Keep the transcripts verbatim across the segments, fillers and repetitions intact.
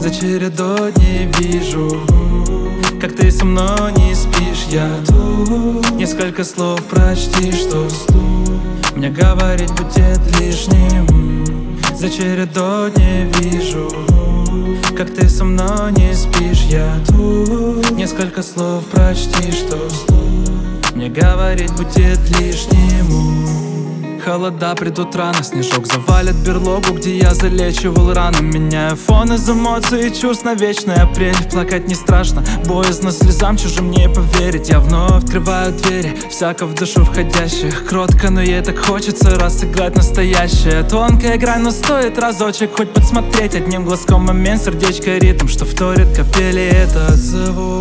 За чередой дней вижу, как ты со мной не спишь. Я тут несколько слов прочти, что мне говорить будет лишним. За чередой дней вижу, как ты со мной не спишь. Я тут несколько слов прочти, что мне говорить будет лишним. Холода придут рано, снежок завалит берлогу, где я залечивал раны. Меняю фон из эмоций и чувств на вечный апрель. Плакать не страшно, боязно слезам чужим не поверить. Я вновь открываю двери, всяко в душу входящих. Кротко, но ей так хочется раз сыграть настоящее. Тонкая грань, но стоит разочек хоть подсмотреть. Одним глазком момент, сердечко ритм, что вторит капели этот звук.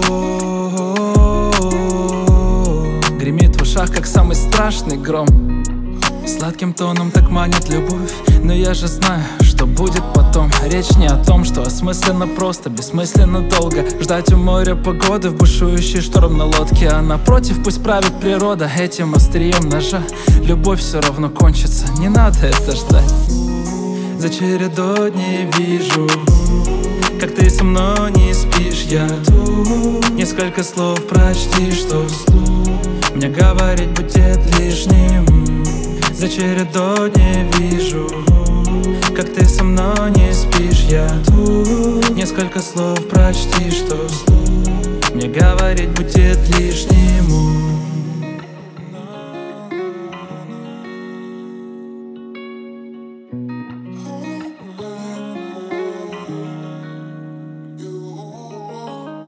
Гремит в ушах, как самый страшный гром. Сладким тоном так манит любовь, но я же знаю, что будет потом. Речь не о том, что осмысленно просто, бессмысленно долго ждать у моря погоды в бушующий шторм на лодке. А напротив пусть правит природа этим острием ножа. Любовь все равно кончится, не надо это ждать. За чередой дней вижу, как ты со мной не спишь. Я тут несколько слов прочти, что мне говорить будет лишним. За чередой дней вижу, как ты со мной не спишь. Я тут несколько слов прочти, что мне говорить будет лишним.